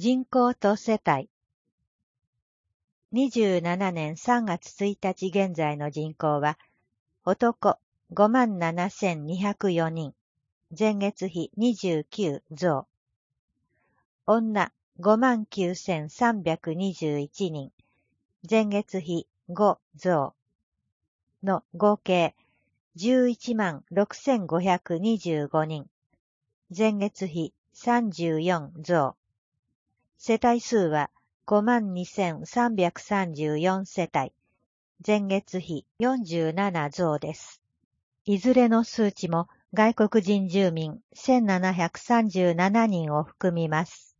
人口と世帯。27年3月1日現在の人口は、男 57,204 人、前月比29増。女 59,321 人、前月比5増。の合計 116,525 人、前月比34増。世帯数は 52,334 世帯、前月比47増です。いずれの数値も外国人住民1737人を含みます。